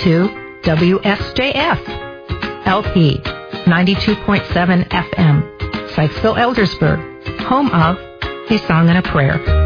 to WSJF, LP 92.7 FM, Sykesville, Eldersburg, home of A Song and a Prayer.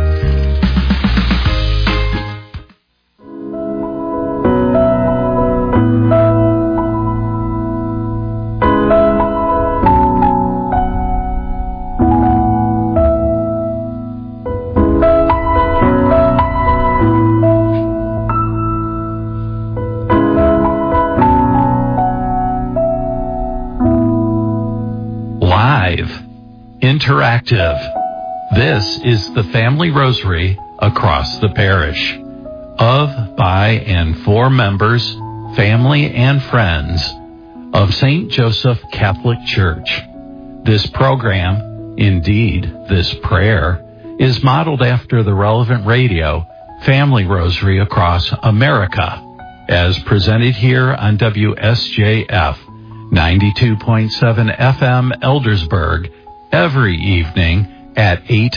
Interactive. This is the Family Rosary across the parish. Of, by, and for members, family, and friends of St. Joseph Catholic Church. This program, indeed this prayer, is modeled after the relevant radio Family Rosary across America, as presented here on WSJF 92.7 FM Eldersburg, every evening at 8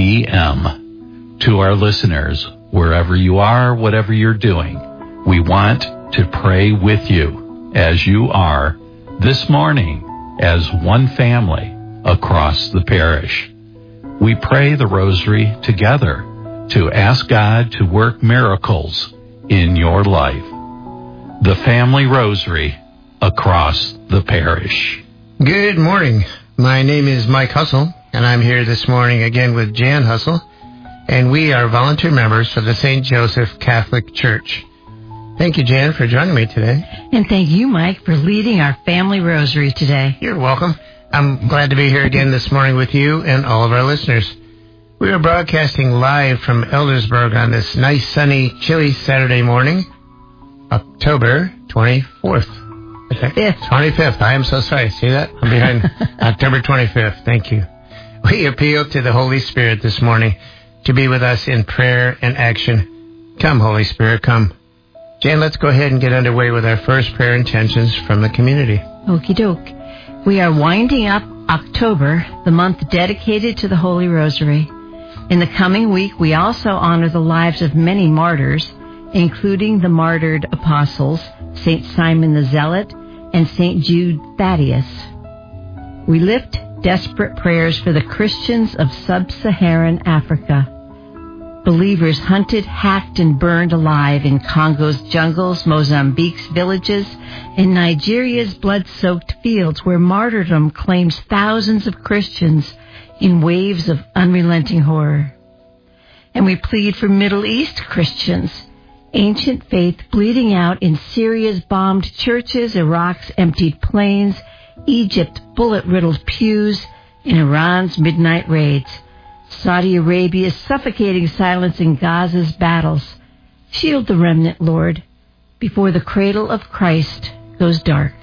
p.m. To our listeners, wherever you are, whatever you're doing, we want to pray with you as you are this morning as one family across the parish. We pray the rosary together to ask God to work miracles in your life. The Family Rosary across the parish. Good morning. My name is Mike Hussle, and I'm here this morning again with Jan Hussle, and we are volunteer members of the St. Joseph Catholic Church. Thank you, Jan, for joining me today. And thank you, Mike, for leading our Family Rosary today. You're welcome. I'm glad to be here again this morning with you and all of our listeners. We are broadcasting live from Eldersburg on this nice, sunny, chilly Saturday morning, October 24th. 25th. I am so sorry. See that? I'm behind. October 25th. Thank you. We appeal to the Holy Spirit this morning to be with us in prayer and action. Come, Holy Spirit, come. Jan, let's go ahead and get underway with our first prayer intentions from the community. Okie doke. We are winding up October, the month dedicated to the Holy Rosary. In the coming week, we also honor the lives of many martyrs, including the martyred apostles, St. Simon the Zealot, and St. Jude Thaddeus. We lift desperate prayers for the Christians of sub-Saharan Africa. Believers hunted, hacked, and burned alive in Congo's jungles, Mozambique's villages, and Nigeria's blood-soaked fields, where martyrdom claims thousands of Christians in waves of unrelenting horror. And we plead for Middle East Christians, ancient faith bleeding out in Syria's bombed churches, Iraq's emptied planes, Egypt's bullet-riddled pews, and Iran's midnight raids. Saudi Arabia's suffocating silence in Gaza's battles. Shield the remnant, Lord, before the cradle of Christ goes dark.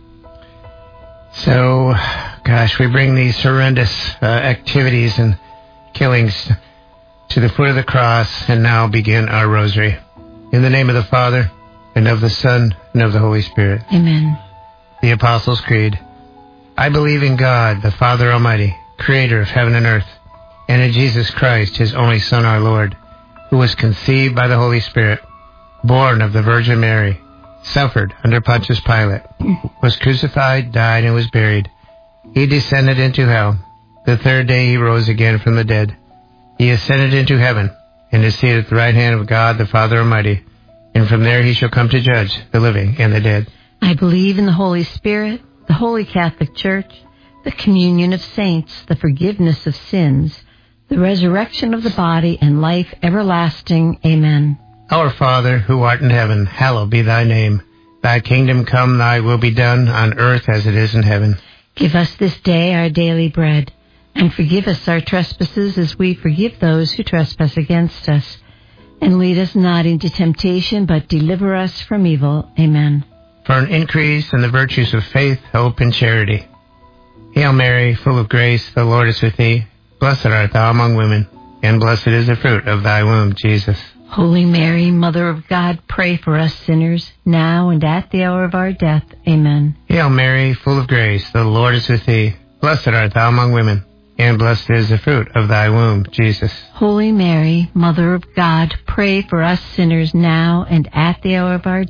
So, gosh, we bring these horrendous activities and killings to the foot of the cross and now begin our rosary. In the name of the Father, and of the Son, and of the Holy Spirit. Amen. The Apostles' Creed. I believe in God, the Father Almighty, creator of heaven and earth, and in Jesus Christ, his only Son, our Lord, who was conceived by the Holy Spirit, born of the Virgin Mary, suffered under Pontius Pilate, was crucified, died, and was buried. He descended into hell. The third day he rose again from the dead. He ascended into heaven, and is seated at the right hand of God the Father Almighty, and from there he shall come to judge the living and the dead. I believe in the Holy Spirit, the Holy Catholic Church, the communion of saints, the forgiveness of sins, the resurrection of the body, and life everlasting. Amen. Our Father, who art in heaven, hallowed be thy name. Thy kingdom come, thy will be done, on earth as it is in heaven. Give us this day our daily bread, and forgive us our trespasses as we forgive those who trespass against us. And lead us not into temptation, but deliver us from evil. Amen. For an increase in the virtues of faith, hope, and charity. Hail Mary, full of grace, the Lord is with thee. Blessed art thou among women, and blessed is the fruit of thy womb, Jesus. Holy Mary, Mother of God, pray for us sinners, now and at the hour of our death. Amen. Hail Mary, full of grace, the Lord is with thee. Blessed art thou among women, and blessed is the fruit of thy womb, Jesus. Holy Mary, Mother of God, pray for us sinners now and at the hour of our death.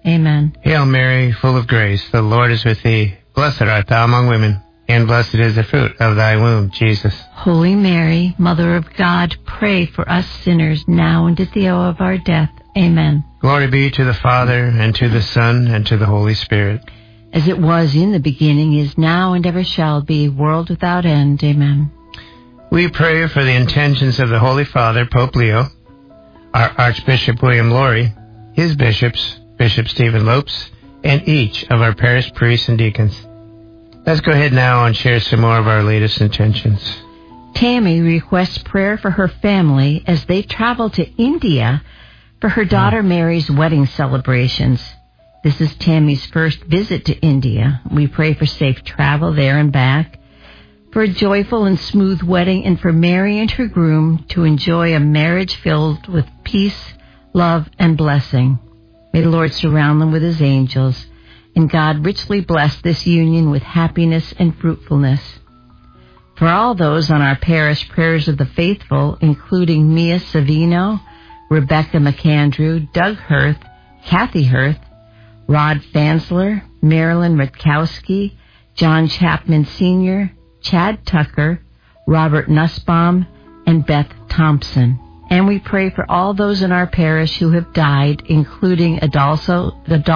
Amen. Hail Mary, full of grace, the Lord is with thee. Blessed art thou among women, and blessed is the fruit of thy womb, Jesus. Holy Mary, Mother of God, pray for us sinners now and at the hour of our death. Amen. Glory be to the Father, and to the Son, and to the Holy Spirit. As it was in the beginning, is now, and ever shall be, world without end. Amen. We pray for the intentions of the Holy Father, Pope Leo, our Archbishop William Laurie, his bishops, Bishop Stephen Lopes, and each of our parish priests and deacons. Let's go ahead now and share some more of our latest intentions. Tammy requests prayer for her family as they travel to India for her daughter Mary's wedding celebrations. This is Tammy's first visit to India. We pray for safe travel there and back, for a joyful and smooth wedding, and for Mary and her groom to enjoy a marriage filled with peace, love, and blessing. May the Lord surround them with his angels, and God richly bless this union with happiness and fruitfulness. For all those on our parish prayers of the faithful, including Mia Savino, Rebecca McAndrew, Doug Hirth, Kathy Hirth, Rod Fansler, Marilyn Rutkowski, John Chapman Sr., Chad Tucker, Robert Nussbaum, and Beth Thompson. And we pray for all those in our parish who have died, including Adolfo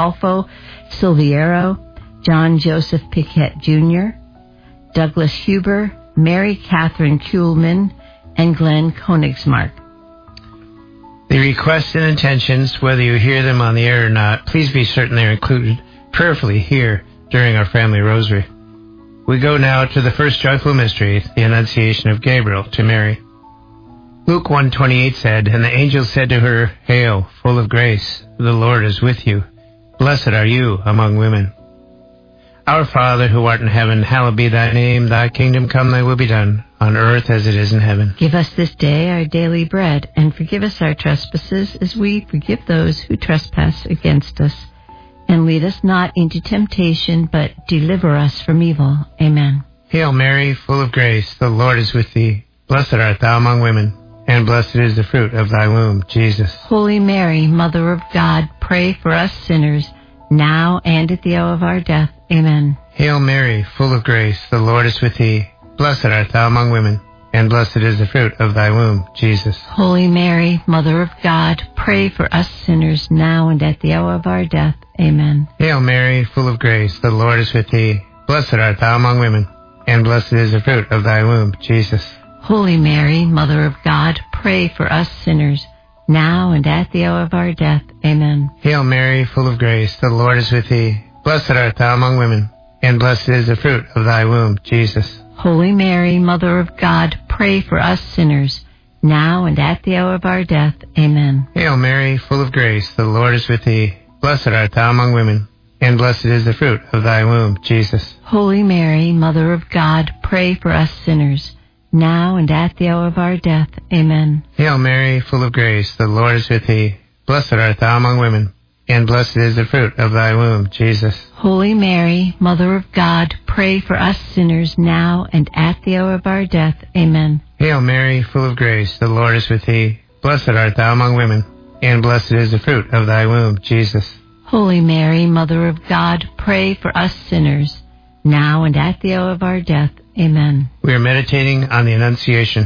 Silviero, John Joseph Piquet Jr., Douglas Huber, Mary Catherine Kuhlman, and Glenn Konigsmark. The requests and intentions, whether you hear them on the air or not, please be certain they are included prayerfully here during our family rosary. We go now to the first joyful mystery, the Annunciation of Gabriel to Mary. Luke 1:28 said, "And the angel said to her, Hail, full of grace, the Lord is with you. Blessed are you among women. Our Father, who art in heaven, hallowed be thy name. Thy kingdom come, thy will be done, on earth as it is in heaven. Give us this day our daily bread, and forgive us our trespasses, as we forgive those who trespass against us. And lead us not into temptation, but deliver us from evil." Amen. Hail Mary, full of grace, the Lord is with thee. Blessed art thou among women, and blessed is the fruit of thy womb, Jesus. Holy Mary, Mother of God, pray for us sinners, now and at the hour of our death. Amen. Hail Mary, full of grace, the Lord is with thee. Blessed art thou among women, and blessed is the fruit of thy womb, Jesus. Holy Mary, Mother of God, pray for us sinners, now and at the hour of our death. Amen. Hail Mary, full of grace, the Lord is with thee. Blessed art thou among women, and blessed is the fruit of thy womb, Jesus. Holy Mary, Mother of God, pray for us sinners, now and at the hour of our death. Amen. Hail Mary, full of grace, the Lord is with thee. Blessed art thou among women, and blessed is the fruit of thy womb, Jesus. Holy Mary, Mother of God, pray for us sinners, now and at the hour of our death. Amen. Hail Mary, full of grace, the Lord is with thee. Blessed art thou among women, and blessed is the fruit of thy womb, Jesus. Holy Mary, Mother of God, pray for us sinners, now and at the hour of our death. Amen. Hail Mary, full of grace, the Lord is with thee. Blessed art thou among women, and blessed is the fruit of thy womb, Jesus. Holy Mary, Mother of God, pray for us sinners, now and at the hour of our death. Amen. Hail Mary, full of grace, the Lord is with thee. Blessed art thou among women, and blessed is the fruit of thy womb, Jesus. Holy Mary, Mother of God, pray for us sinners, now and at the hour of our death. Amen. We are meditating on the Annunciation.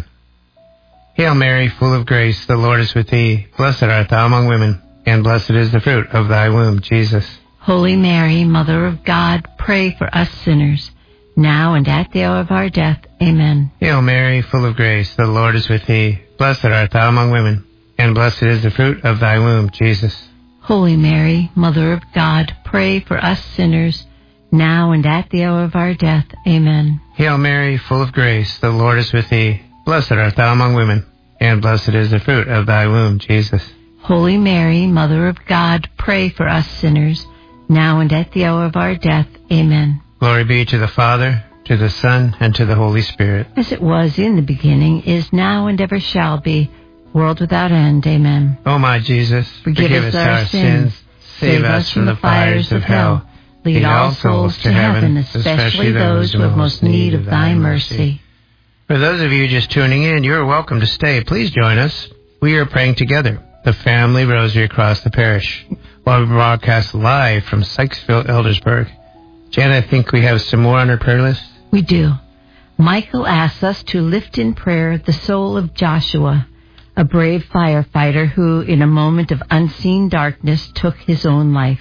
Hail Mary, full of grace, the Lord is with thee. Blessed art thou among women, and blessed is the fruit of thy womb, Jesus. Holy Mary, Mother of God, pray for us sinners, now and at the hour of our death. Amen. Hail Mary, full of grace, the Lord is with thee. Blessed art thou among women, and blessed is the fruit of thy womb, Jesus. Holy Mary, Mother of God, pray for us sinners, now and at the hour of our death. Amen. Hail Mary, full of grace, the Lord is with thee. Blessed art thou among women, and blessed is the fruit of thy womb, Jesus. Holy Mary, Mother of God, pray for us sinners, now and at the hour of our death. Amen. Glory be to the Father, to the Son, and to the Holy Spirit. As it was in the beginning, is now, and ever shall be, world without end. Amen. O my Jesus, forgive us our sins, save us from the fires of hell, lead all souls to heaven, especially those who have most need of thy mercy. For those of you just tuning in, you are welcome to stay. Please join us. We are praying together the Family Rosary across the parish. while we broadcast live from Sykesville, Eldersburg. Jan, I think we have some more on our prayer list. We do. Michael asks us to lift in prayer the soul of Joshua, a brave firefighter who, in a moment of unseen darkness, took his own life.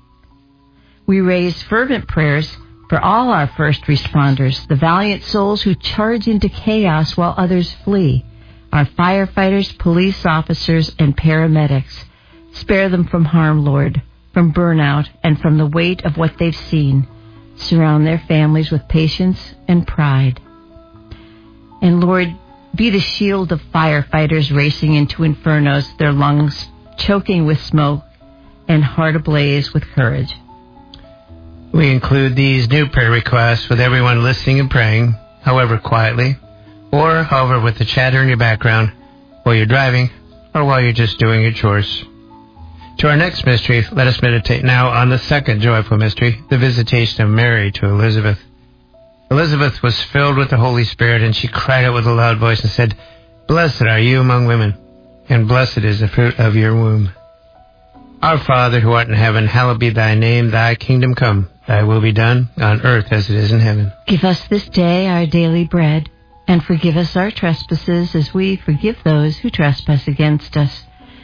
We raise fervent prayers for all our first responders, the valiant souls who charge into chaos while others flee, our firefighters, police officers, and paramedics. Spare them from harm, Lord, from burnout, and from the weight of what they've seen. Surround their families with patience and pride. And Lord, be the shield of firefighters racing into infernos, their lungs choking with smoke and heart ablaze with courage. We include these new prayer requests with everyone listening and praying, however quietly, or however with the chatter in your background, while you're driving, or while you're just doing your chores. To our next mystery, let us meditate now on the second joyful mystery, the visitation of Mary to Elizabeth. Elizabeth was filled with the Holy Spirit, and she cried out with a loud voice and said, "Blessed are you among women, and blessed is the fruit of your womb. Our Father, who art in heaven, hallowed be thy name. Thy kingdom come. Thy will be done on earth as it is in heaven. Give us this day our daily bread, and forgive us our trespasses as we forgive those who trespass against us.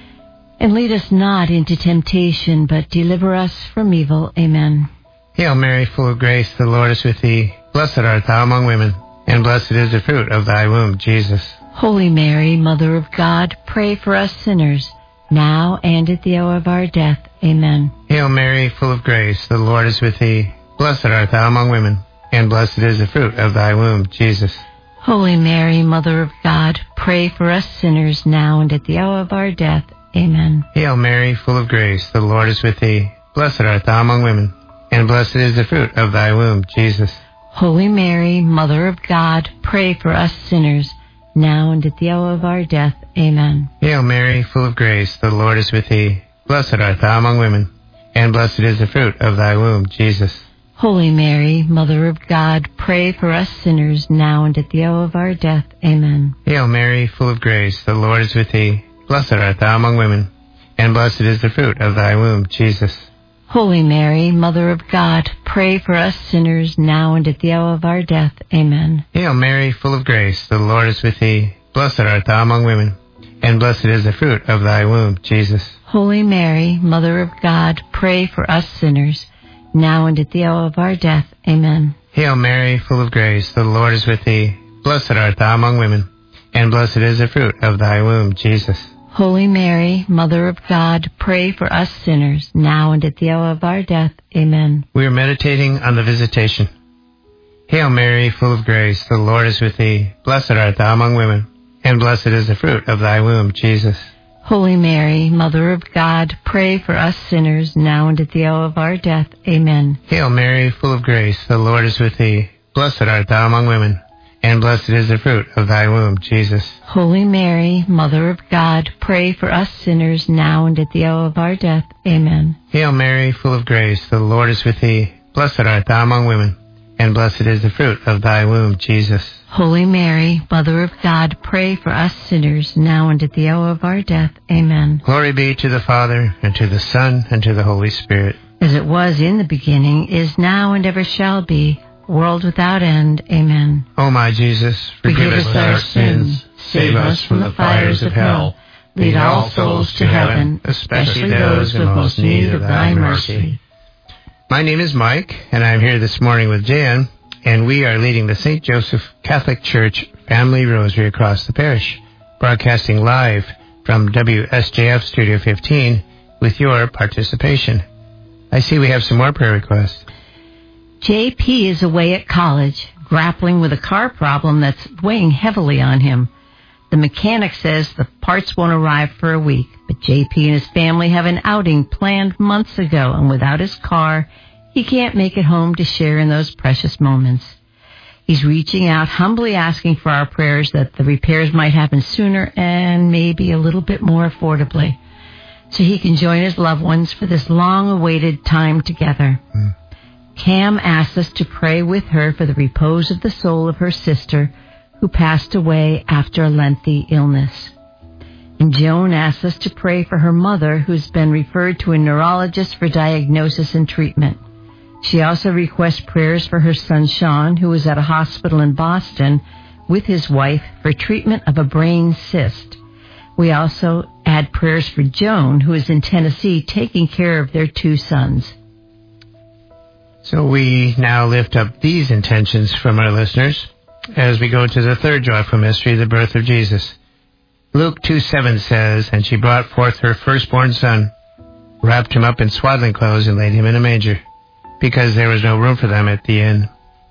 And lead us not into temptation, but deliver us from evil. Amen. Hail Mary, full of grace, the Lord is with thee. Blessed art thou among women, and blessed is the fruit of thy womb, Jesus. Holy Mary, Mother of God, pray for us sinners, now and at the hour of our death. Amen. Hail Mary, full of grace, the Lord is with thee. Blessed art thou among women, and blessed is the fruit of thy womb, Jesus. Holy Mary, Mother of God, pray for us sinners, now and at the hour of our death. Amen. Hail Mary, full of grace, the Lord is with thee. Blessed art thou among women, and blessed is the fruit of thy womb, Jesus. Holy Mary, Mother of God, pray for us sinners, now and at the hour of our death. Amen. Hail Mary, full of grace, the Lord is with thee. Blessed art thou among women, and blessed is the fruit of thy womb, Jesus. Holy Mary, Mother of God, pray for us sinners, now and at the hour of our death. Amen. Hail Mary, full of grace, the Lord is with thee. Blessed art thou among women, and blessed is the fruit of thy womb, Jesus. Holy Mary, Mother of God, pray for us sinners, now and at the hour of our death. Amen. Hail Mary, full of grace, the Lord is with thee. Blessed art thou among women, and blessed is the fruit of thy womb, Jesus. Holy Mary, Mother of God, pray for us sinners, now and at the hour of our death. Amen. Hail Mary, full of grace, the Lord is with thee. Blessed art thou among women, and blessed is the fruit of thy womb, Jesus. Holy Mary, Mother of God, pray for us sinners, now and at the hour of our death. Amen. We are meditating on the visitation. Hail Mary, full of grace, the Lord is with thee. Blessed art thou among women, and blessed is the fruit of thy womb, Jesus. Holy Mary, Mother of God, pray for us sinners, now and at the hour of our death. Amen. Hail Mary, full of grace, the Lord is with thee. Blessed art thou among women, and blessed is the fruit of thy womb, Jesus. Holy Mary, Mother of God, pray for us sinners, now and at the hour of our death. Amen. Hail Mary, full of grace, the Lord is with thee. Blessed art thou among women, and blessed is the fruit of thy womb, Jesus. Holy Mary, Mother of God, pray for us sinners, now and at the hour of our death. Amen. Glory be to the Father, and to the Son, and to the Holy Spirit. As it was in the beginning, is now, and ever shall be, world without end. Amen. O my Jesus, forgive us our sins, save us from the fires of hell, lead all souls to heaven, especially those in most need of thy mercy. My name is Mike, and I'm here this morning with Jan, and we are leading the St. Joseph Catholic Church Family Rosary across the parish, broadcasting live from WSJF Studio 15 with your participation. I see we have some more prayer requests. JP is away at college, grappling with a car problem that's weighing heavily on him. The mechanic says the parts won't arrive for a week, but JP and his family have an outing planned months ago, and without his car, he can't make it home to share in those precious moments. He's reaching out, humbly asking for our prayers that the repairs might happen sooner and maybe a little bit more affordably, so he can join his loved ones for this long-awaited time together. Cam asks us to pray with her for the repose of the soul of her sister who passed away after a lengthy illness. And Joan asks us to pray for her mother, who's been referred to a neurologist for diagnosis and treatment. She also requests prayers for her son Sean, who is at a hospital in Boston with his wife for treatment of a brain cyst. We also add prayers for Joan, who is in Tennessee taking care of their 2 sons. So we now lift up these intentions from our listeners as we go to the third joyful mystery, the birth of Jesus. Luke 2:7 says, "And she brought forth her firstborn son, wrapped him up in swaddling clothes, and laid him in a manger, because there was no room for them at the inn."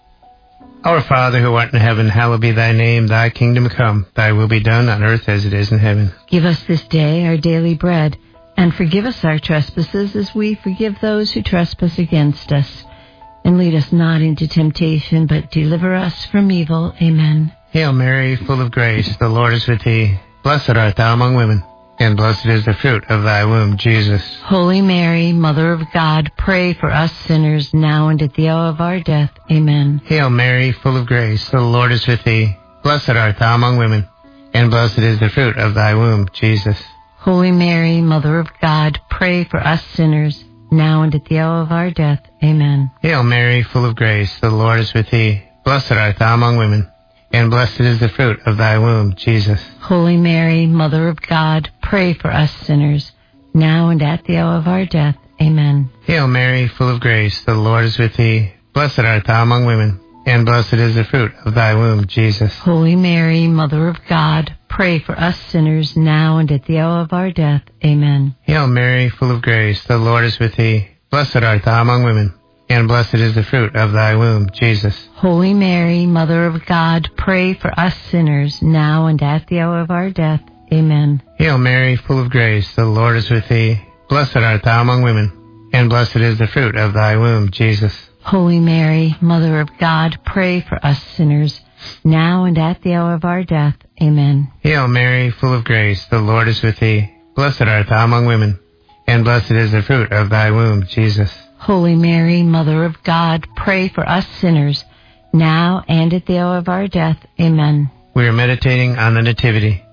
Our Father, who art in heaven, hallowed be thy name. Thy kingdom come. Thy will be done on earth as it is in heaven. Give us this day our daily bread, and forgive us our trespasses as we forgive those who trespass against us. And lead us not into temptation, but deliver us from evil. Amen. Hail Mary, full of grace, the Lord is with thee. Blessed art thou among women, and blessed is the fruit of thy womb, Jesus. Holy Mary, Mother of God, pray for us sinners, now and at the hour of our death. Amen. Hail Mary, full of grace, the Lord is with thee. Blessed art thou among women, and blessed is the fruit of thy womb, Jesus. Holy Mary, Mother of God, pray for us sinners, now and at the hour of our death. Amen. Hail Mary, full of grace, the Lord is with thee. Blessed art thou among women, and blessed is the fruit of thy womb, Jesus. Holy Mary, Mother of God, pray for us sinners, now and at the hour of our death. Amen. Hail Mary, full of grace, the Lord is with thee. Blessed art thou among women, and blessed is the fruit of thy womb, Jesus. Holy Mary, Mother of God, pray for us sinners, now and at the hour of our death. Amen. Hail Mary, full of grace, the Lord is with thee. Blessed art thou among women, and blessed is the fruit of thy womb, Jesus. Holy Mary, Mother of God, pray for us sinners, now and at the hour of our death. Amen. Hail Mary, full of grace, the Lord is with thee. Blessed art thou among women, and blessed is the fruit of thy womb, Jesus. Holy Mary, Mother of God, pray for us sinners, now and at the hour of our death. Amen. Hail Mary, full of grace, the Lord is with thee. Blessed art thou among women, and blessed is the fruit of thy womb, Jesus. Holy Mary, Mother of God, pray for us sinners, now and at the hour of our death. Amen. We are meditating on the Nativity.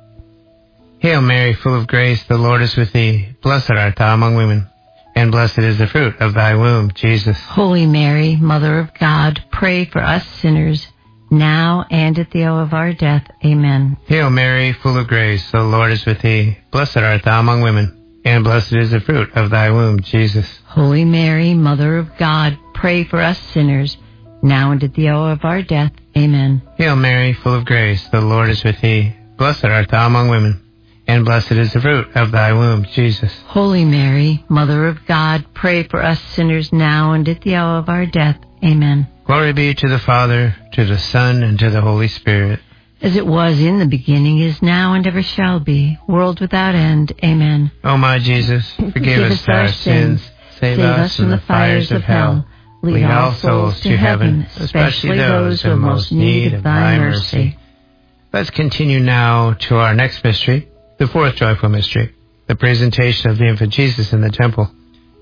Hail Mary, full of grace, the Lord is with thee. Blessed art thou among women, and blessed is the fruit of thy womb, Jesus. Holy Mary, Mother of God, pray for us sinners, now and at the hour of our death. Amen. Hail Mary, full of grace, the Lord is with thee. Blessed art thou among women, and blessed is the fruit of thy womb, Jesus. Holy Mary, Mother of God, pray for us sinners, now and at the hour of our death. Amen. Hail Mary, full of grace, the Lord is with thee. Blessed art thou among women, and blessed is the fruit of thy womb, Jesus. Holy Mary, Mother of God, pray for us sinners now and at the hour of our death. Amen. Glory be to the Father, to the Son, and to the Holy Spirit. As it was in the beginning, is now, and ever shall be, world without end. Amen. O my Jesus, forgive us our sins, save us from the fires of hell. Lead all souls to heaven, especially those who have most need of thy mercy. Let's continue now to our next mystery, the fourth joyful mystery, the presentation of the infant Jesus in the temple.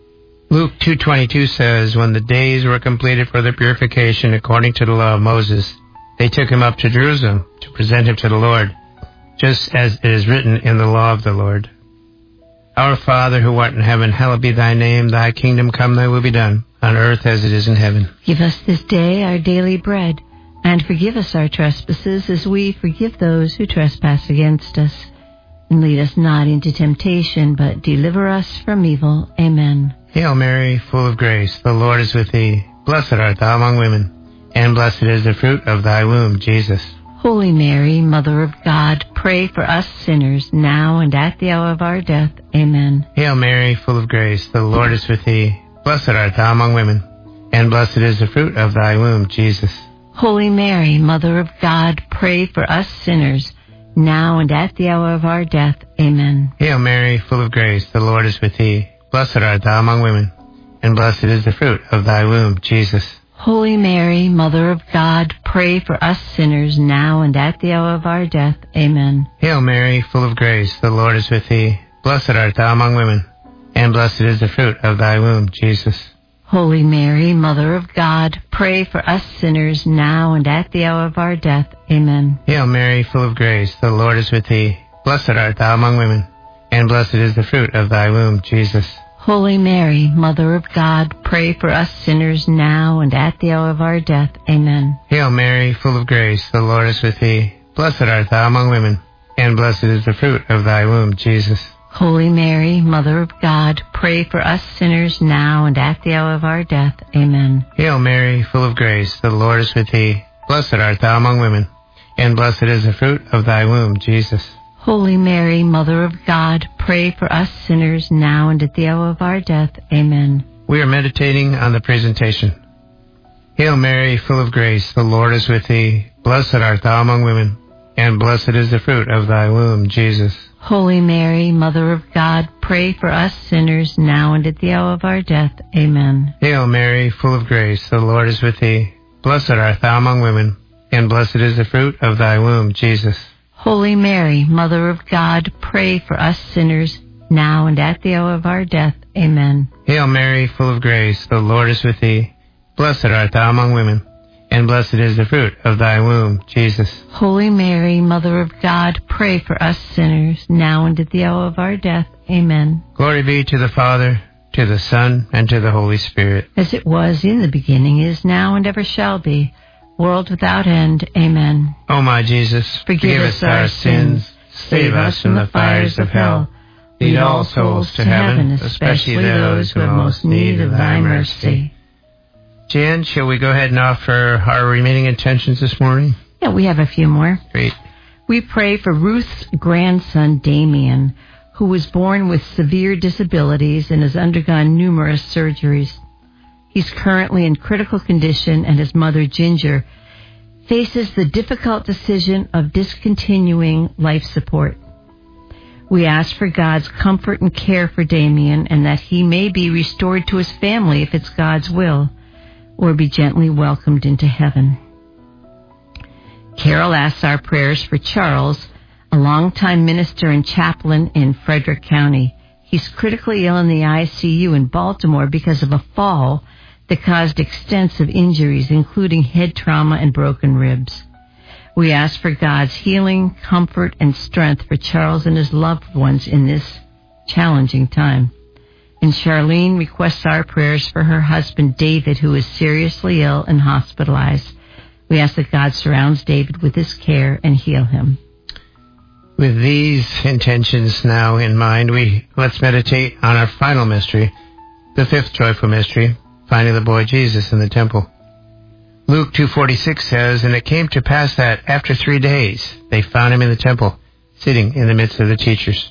Luke 2:22 says, when the days were completed for their purification according to the law of Moses, they took him up to Jerusalem to present him to the Lord, just as it is written in the law of the Lord. Our Father, who art in heaven, hallowed be thy name. Thy kingdom come, thy will be done, on earth as it is in heaven. Give us this day our daily bread, and forgive us our trespasses as we forgive those who trespass against us. And lead us not into temptation, but deliver us from evil. Amen. Hail Mary, full of grace, the Lord is with thee. Blessed art thou among women, and blessed is the fruit of thy womb, Jesus. Holy Mary, Mother of God, pray for us sinners, now and at the hour of our death. Amen. Hail Mary, full of grace, the Lord is with thee. Blessed art thou among women, and blessed is the fruit of thy womb, Jesus. Holy Mary, Mother of God, pray for us sinners, now and at the hour of our death. Amen. Hail Mary, full of grace, the Lord is with thee. Blessed art thou among women, and blessed is the fruit of thy womb, Jesus. Holy Mary, Mother of God, pray for us sinners, now and at the hour of our death. Amen. Hail Mary, full of grace, the Lord is with thee. Blessed art thou among women, and blessed is the fruit of thy womb, Jesus. Holy Mary, Mother of God, pray for us sinners, now and at the hour of our death. Amen. Hail Mary, full of grace, the Lord is with thee. blessed art thou among women, and blessed is the fruit of thy womb, Jesus. Holy Mary, Mother of God, pray for us sinners now and at the hour of our death. Amen. Hail Mary, full of grace, the Lord is with thee. Blessed art thou among women, and blessed is the fruit of thy womb, Jesus. Holy Mary, Mother of God, pray for us sinners now and at the hour of our death. Amen. Hail Mary, full of grace, the Lord is with thee. Blessed art thou among women, and blessed is the fruit of thy womb, Jesus. Holy Mary, Mother of God, pray for us sinners now and at the hour of our death. Amen. We are meditating on the presentation. Hail Mary, full of grace, the Lord is with thee. Blessed art thou among women, and blessed is the fruit of thy womb, Jesus. Holy Mary, Mother of God, pray for us sinners now and at the hour of our death. Amen. Hail Mary, full of grace, the Lord is with thee. Blessed art thou among women, and blessed is the fruit of thy womb, Jesus. Holy Mary, Mother of God, pray for us sinners now and at the hour of our death. Amen. Hail Mary, full of grace, the Lord is with thee. Blessed art thou among women, and blessed is the fruit of thy womb, Jesus. Holy Mary, Mother of God, pray for us sinners now and at the hour of our death. Amen. Glory be to the Father, to the Son, and to the Holy Spirit. As it was in the beginning, is now, and ever shall be, world without end. Amen. O my Jesus, forgive us our sins, save us from the fires of hell, lead all souls to heaven, especially those who have most need of thy mercy. Jan, shall we go ahead and offer our remaining intentions this morning? Yeah, we have a few more. Great. We pray for Ruth's grandson, Damien, who was born with severe disabilities and has undergone numerous surgeries. He's currently in critical condition, and his mother, Ginger, faces the difficult decision of discontinuing life support. We ask for God's comfort and care for Damien, and that he may be restored to his family if it's God's will, or be gently welcomed into heaven. Carol asks our prayers for Charles, a longtime minister and chaplain in Frederick County. He's critically ill in the ICU in Baltimore because of a fall that caused extensive injuries, including head trauma and broken ribs. We ask for God's healing, comfort, and strength for Charles and his loved ones in this challenging time. And Charlene requests our prayers for her husband, David, who is seriously ill and hospitalized. We ask that God surrounds David with his care and heal him. With these intentions now in mind, let's meditate on our final mystery, the fifth joyful mystery, finding the boy Jesus in the temple. Luke 2:46 says, "And it came to pass that after 3 days they found him in the temple, sitting in the midst of the teachers.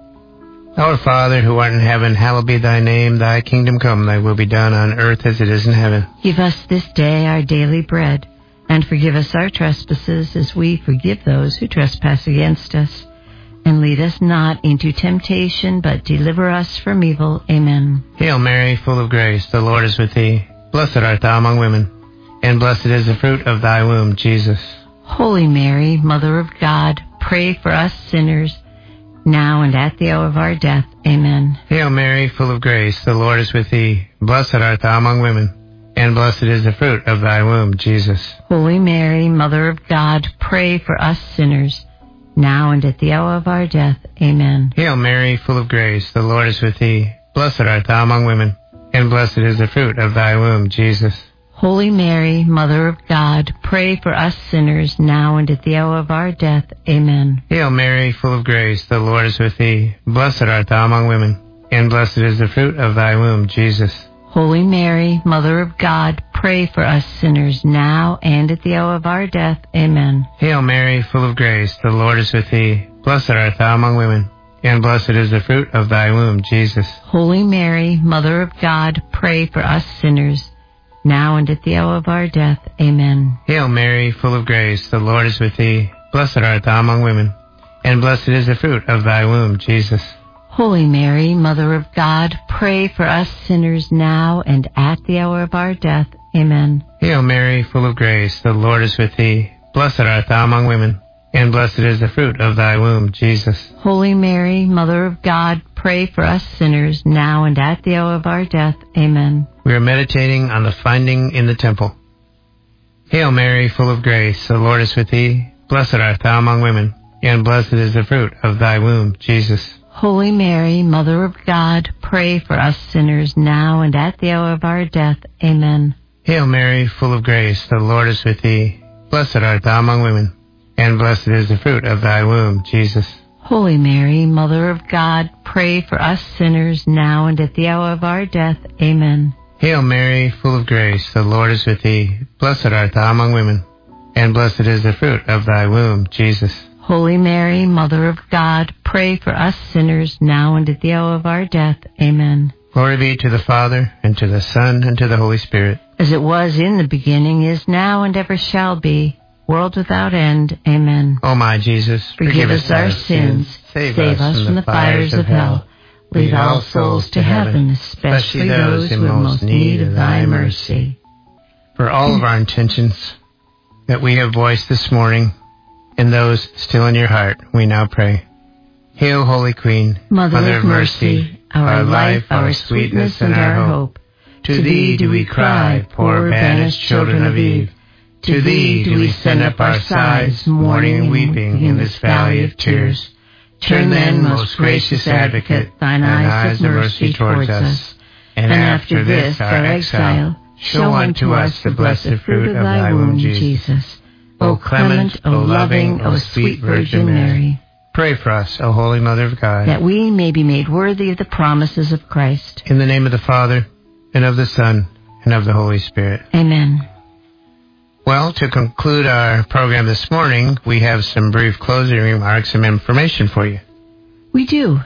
Our Father, who art in heaven, hallowed be thy name. Thy kingdom come, thy will be done on earth as it is in heaven. Give us this day our daily bread, and forgive us our trespasses as we forgive those who trespass against us. And lead us not into temptation, but deliver us from evil. Amen. Hail Mary, full of grace, the Lord is with thee. Blessed art thou among women, and blessed is the fruit of thy womb, Jesus. Holy Mary, Mother of God, pray for us sinners, now and at the hour of our death. Amen. Hail Mary, full of grace, the Lord is with thee. Blessed art thou among women, and blessed is the fruit of thy womb, Jesus. Holy Mary, Mother of God, pray for us sinners, now and at the hour of our death. Amen. Hail Mary, full of grace, the Lord is with thee. Blessed art thou among women, and blessed is the fruit of thy womb, Jesus. Holy Mary, Mother of God, pray for us sinners, now and at the hour of our death. Amen. Hail Mary, full of grace, the Lord is with thee. Blessed art thou among women, and blessed is the fruit of thy womb, Jesus. Holy Mary, Mother of God, pray for us sinners, now and at the hour of our death. Amen. Hail Mary, full of grace, the Lord is with thee. Blessed art thou among women, and blessed is the fruit of thy womb, Jesus. Holy Mary, Mother of God, pray for us sinners, now and at the hour of our death. Amen. Hail Mary, full of grace, the Lord is with thee. Blessed art thou among women, and blessed is the fruit of thy womb, Jesus. Holy Mary, Mother of God, pray for us sinners now and at the hour of our death. Amen. Hail Mary, full of grace, the Lord is with thee. Blessed art thou among women, and blessed is the fruit of thy womb, Jesus. Holy Mary, Mother of God, pray for us sinners now and at the hour of our death. Amen. We are meditating on the finding in the temple. Hail Mary, full of grace, the Lord is with thee. Blessed art thou among women, and blessed is the fruit of thy womb, Jesus. Holy Mary, Mother of God, pray for us sinners now and at the hour of our death. Amen. Hail Mary, full of grace, the Lord is with thee. Blessed art thou among women, and blessed is the fruit of thy womb, Jesus. Holy Mary, Mother of God, pray for us sinners now and at the hour of our death. Amen. Hail Mary, full of grace, the Lord is with thee. Blessed art thou among women, and blessed is the fruit of thy womb, Jesus. Holy Mary, Mother of God, pray for us sinners now and at the hour of our death. Amen. Glory be to the Father, and to the Son, and to the Holy Spirit. As it was in the beginning, is now, and ever shall be, world without end. Amen. O my Jesus, forgive us our sins, save us from the fires of hell. Lead all souls to heaven, especially those who have most need of thy mercy. For all of our intentions that we have voiced this morning, and those still in your heart, we now pray. Hail, Holy Queen, Mother of mercy, our life, our sweetness, and our hope. To thee do we cry, poor banished children of Eve. To thee do we send up our sighs, mourning and weeping in this valley of tears. Turn then, most gracious Advocate, thine eyes of mercy towards us, and after this our exile, show unto us the blessed fruit of thy womb, Jesus. O clement, O loving, O sweet Virgin Mary, pray for us, O Holy Mother of God, that we may be made worthy of the promises of Christ. In the name of the Father, and of the Son, and of the Holy Spirit. Amen. Well, to conclude our program this morning, we have some brief closing remarks, some information for you. We do.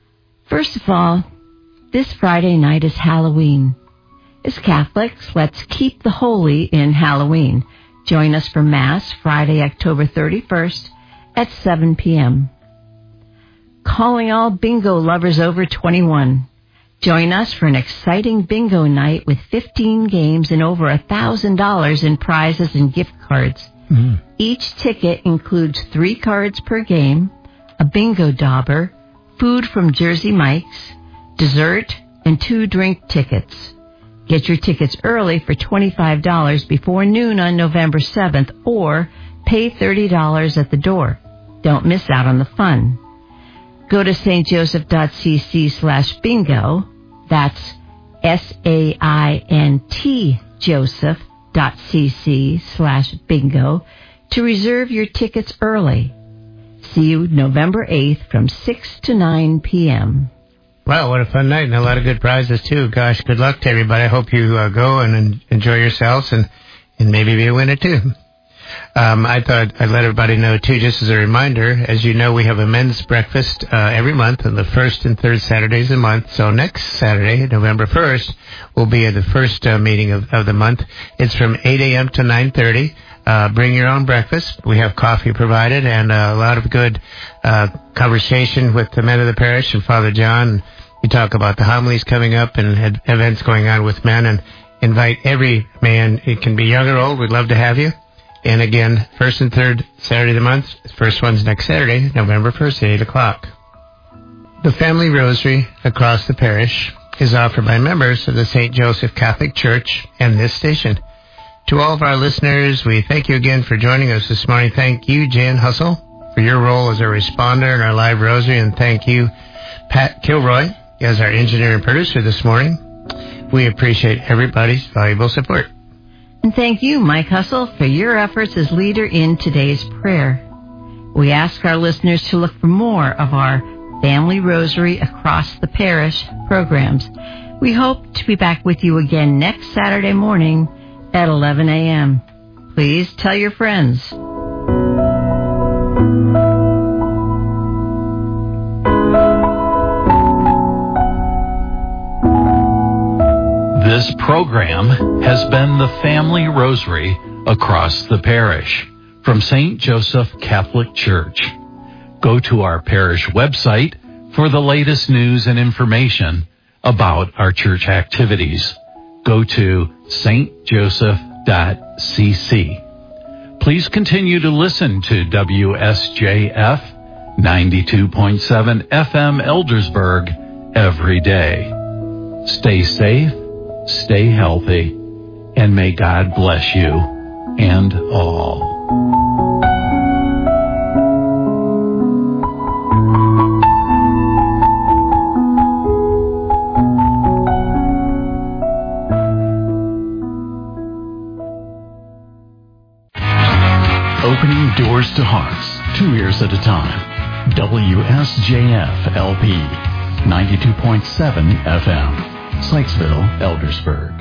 First of all, this Friday night is Halloween. As Catholics, let's keep the holy in Halloween. Join us for Mass Friday, October 31st at 7 p.m. Calling all bingo lovers over 21. Join us for an exciting bingo night with 15 games and over $1,000 in prizes and gift cards. Mm-hmm. Each ticket includes 3 cards per game, a bingo dauber, food from Jersey Mike's, dessert, and 2 drink tickets. Get your tickets early for $25 before noon on November 7th, or pay $30 at the door. Don't miss out on the fun. Go to stjoseph.cc/bingo. That's SAINT Joseph.cc/bingo to reserve your tickets early. See you November 8th from 6 to 9 p.m. Wow, what a fun night, and a lot of good prizes, too. Gosh, good luck to everybody. I hope you go and enjoy yourselves and maybe be a winner, too. I thought I'd let everybody know, too, just as a reminder, as you know, we have a men's breakfast every month on the first and third Saturdays of the month. So next Saturday, November 1st, will be at the first meeting of the month. It's from 8 a.m. to 9:30. Bring your own breakfast. We have coffee provided and a lot of good conversation with the men of the parish and Father John. We talk about the homilies coming up and events going on with men, and invite every man. It can be young or old. We'd love to have you. And again, first and third Saturday of the month. First one's next Saturday, November 1st at 8 o'clock. The Family Rosary across the parish is offered by members of the St. Joseph Catholic Church and this station. To all of our listeners, we thank you again for joining us this morning. Thank you, Jan Hussle, for your role as a responder in our live rosary, and thank you, Pat Kilroy, as our engineer and producer this morning. We appreciate everybody's valuable support. And thank you, Mike Hussle, for your efforts as leader in today's prayer. We ask our listeners to look for more of our Family Rosary Across the Parish programs. We hope to be back with you again next Saturday morning at 11 a.m. Please tell your friends. This program has been the Family Rosary Across the Parish from St. Joseph Catholic Church. Go to our parish website for the latest news and information about our church activities. Go to stjoseph.cc. Please continue to listen to WSJF 92.7 FM Eldersburg every day. Stay safe, stay healthy, and may God bless you and all. Opening doors to hearts, 2 years at a time. WSJF LP, 92.7 FM, Sykesville, Eldersburg.